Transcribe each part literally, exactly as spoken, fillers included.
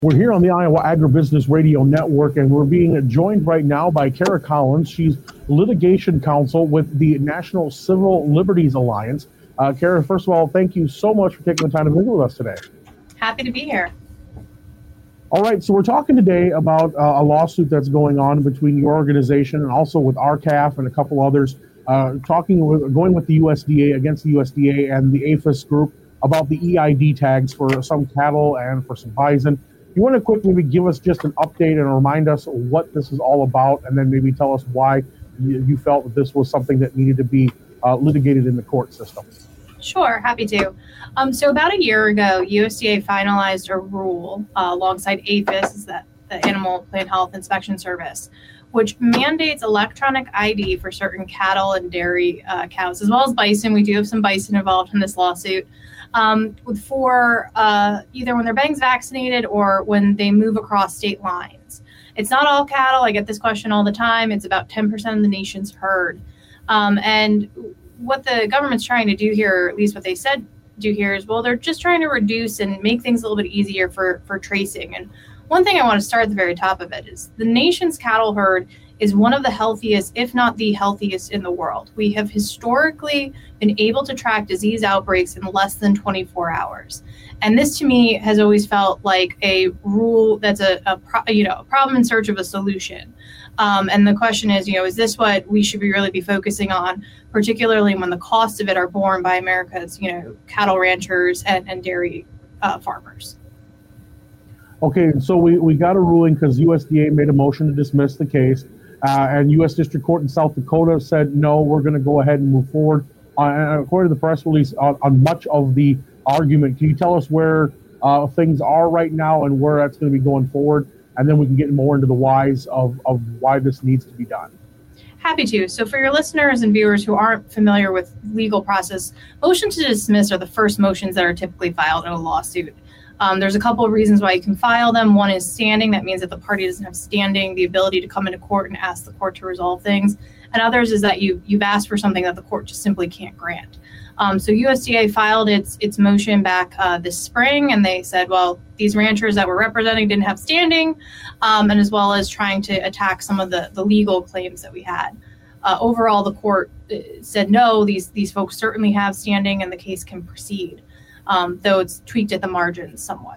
We're here on the Iowa Agribusiness Radio Network, and we're being joined right now by Kara Collins. She's litigation counsel with the National Civil Liberties Alliance. Uh, Kara, first of all, thank you so much for taking the time to visit with us today. Happy to be here. All right, so we're talking today about uh, a lawsuit that's going on between your organization and also with R C A F and a couple others, uh, talking with, going with the U S D A against the U S D A and the APHIS group about the E I D tags for some cattle and for some bison. You want to quickly maybe give us just an update and remind us what this is all about, and then maybe tell us why you, you felt that this was something that needed to be uh, litigated in the court system. Sure, happy to. Um, so about a year ago, U S D A finalized a rule uh, alongside APHIS, the, the Animal Plant Health Inspection Service, which mandates electronic I D for certain cattle and dairy uh, cows, as well as bison. We do have some bison involved in this lawsuit. Um, for uh, either when their bangs vaccinated or when they move across state lines. It's not all cattle. I get this question all the time. It's about ten percent of the nation's herd. Um, and what the government's trying to do here, or at least what they said do here, is, well, they're just trying to reduce and make things a little bit easier for, for tracing. And one thing I want to start at the very top of it is the nation's cattle herd is one of the healthiest, if not the healthiest in the world. We have historically been able to track disease outbreaks in less than twenty-four hours. And this to me has always felt like a rule that's a, a pro, you know, a problem in search of a solution. Um, and the question is, you know, is this what we should be really be focusing on, particularly when the costs of it are borne by America's, you know, cattle ranchers and, and dairy uh, farmers? Okay, so we, we got a ruling because U S D A made a motion to dismiss the case. Uh, and U S District Court in South Dakota said, no, we're going to go ahead and move forward. Uh, and according to the press release, on, on much of the argument, can you tell us where uh, things are right now and where that's going to be going forward? And then we can get more into the whys of, of why this needs to be done. Happy to. So for your listeners and viewers who aren't familiar with legal process, motions to dismiss are the first motions that are typically filed in a lawsuit. Um, there's a couple of reasons why you can file them. One is standing. That means that the party doesn't have standing, the ability to come into court and ask the court to resolve things. And others is that you, you've asked for something that the court just simply can't grant. Um, so U S D A filed its its motion back uh, this spring, and they said, well, these ranchers that we're representing didn't have standing, um, and as well as trying to attack some of the, the legal claims that we had. Uh, overall, the court said, no, these, these folks certainly have standing and the case can proceed. Um, though it's tweaked at the margins somewhat.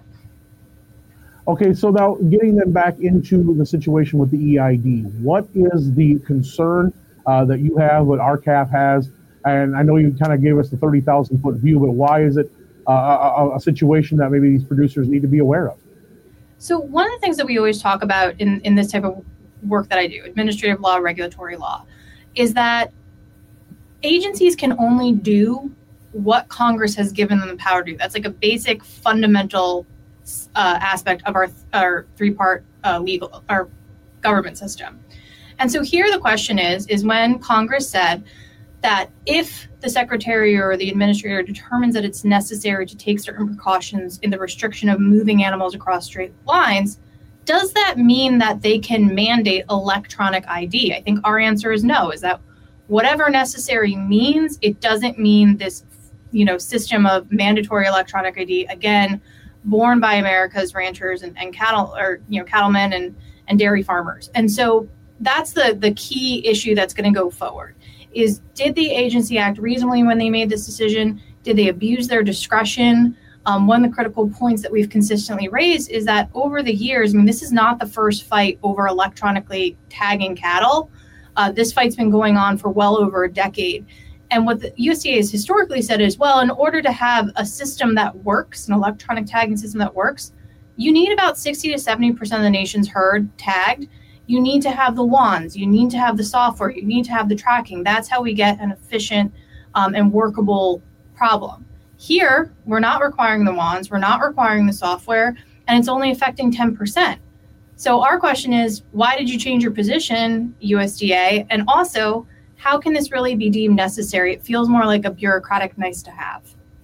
Okay, so now getting them back into the situation with the E I D, what is the concern uh, that you have, what R C A F has? And I know you kind of gave us the thirty thousand foot view, but why is it uh, a, a situation that maybe these producers need to be aware of? So one of the things that we always talk about in, in this type of work that I do, administrative law, regulatory law, is that agencies can only do what Congress has given them the power to do. That's like a basic fundamental uh, aspect of our, our three-part uh, legal, our government system. And so here the question is, is when Congress said that if the secretary or the administrator determines that it's necessary to take certain precautions in the restriction of moving animals across straight lines, does that mean that they can mandate electronic I D? I think our answer is no, is that whatever necessary means, it doesn't mean this you know, system of mandatory electronic I D, again, borne by America's ranchers and, and cattle or, you know, cattlemen and, and dairy farmers. And so that's the, the key issue that's going to go forward is, did the agency act reasonably when they made this decision? Did they abuse their discretion? Um, one of the critical points that we've consistently raised is that over the years, I mean, this is not the first fight over electronically tagging cattle. Uh, this fight's been going on for well over a decade. And what the U S D A has historically said is, well, in order to have a system that works, an electronic tagging system that works, you need about sixty to seventy percent of the nation's herd tagged. You need to have the wands. You need to have the software. You need to have the tracking. That's how we get an efficient um, and workable problem. Here, we're not requiring the wands. We're not requiring the software, and it's only affecting ten percent. So our question is, why did you change your position, U S D A? And also, how can this really be deemed necessary? It feels more like a bureaucratic nice to have.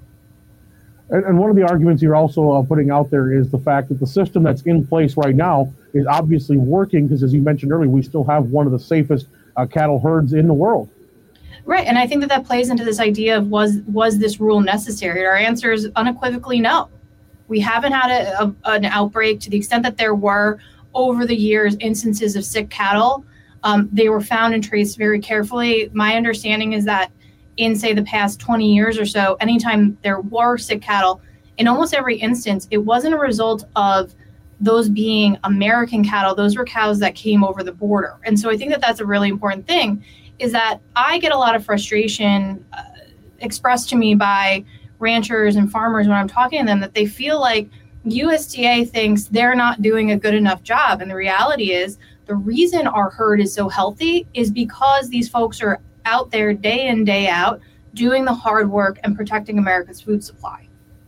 And, and one of the arguments you're also uh, putting out there is the fact that the system that's in place right now is obviously working because, as you mentioned earlier, we still have one of the safest uh, cattle herds in the world. Right, and I think that that plays into this idea of was was this rule necessary? Our answer is unequivocally no. We haven't had a, a, an outbreak. To the extent that there were over the years instances of sick cattle, um, they were found and traced very carefully. My understanding is that in, say, the past twenty years or so, anytime there were sick cattle, in almost every instance, it wasn't a result of those being American cattle. Those were cows that came over the border. And so I think that that's a really important thing, is that I get a lot of frustration uh, expressed to me by ranchers and farmers when I'm talking to them, that they feel like U S D A thinks they're not doing a good enough job. And the reality is, the reason our herd is so healthy is because these folks are out there day in, day out, doing the hard work and protecting America's food supply.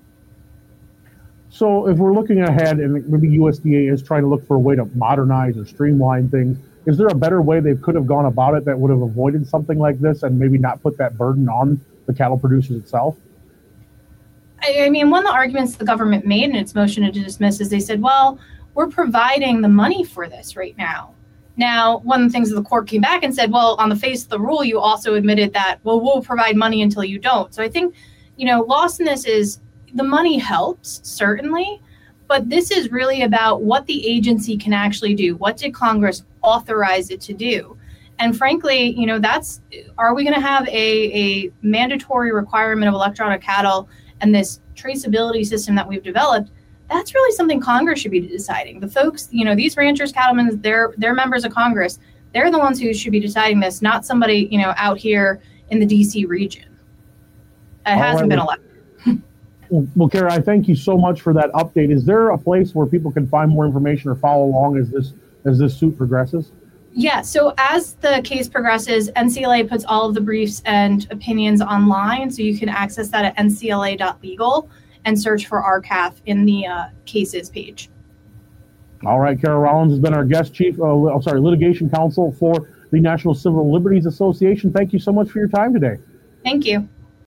So if we're looking ahead and maybe U S D A is trying to look for a way to modernize or streamline things, is there a better way they could have gone about it that would have avoided something like this and maybe not put that burden on the cattle producers itself? I mean, one of the arguments the government made in its motion to dismiss is they said, well, we're providing the money for this right now. Now, one of the things that the court came back and said, well, on the face of the rule, you also admitted that, well, we'll provide money until you don't. So I think, you know, lost in this is the money helps, certainly, but this is really about what the agency can actually do. What did Congress authorize it to do? And frankly, you know, that's, are we going to have a, a mandatory requirement of electronic cattle and this traceability system that we've developed? That's really something Congress should be deciding. The folks, you know, these ranchers, cattlemen, they're they're members of Congress. They're the ones who should be deciding this, not somebody, you know, out here in the D C region. It hasn't been elected. Well, Kara, I thank you so much for that update. Is there a place where people can find more information or follow along as this as this suit progresses? Yeah, so as the case progresses, N C L A puts all of the briefs and opinions online, so you can access that at N C L A dot legal and search for R C A F in the uh, cases page. All right, Kara Rollins has been our guest chief, uh, I'm sorry, litigation counsel for the National Civil Liberties Association. Thank you so much for your time today. Thank you.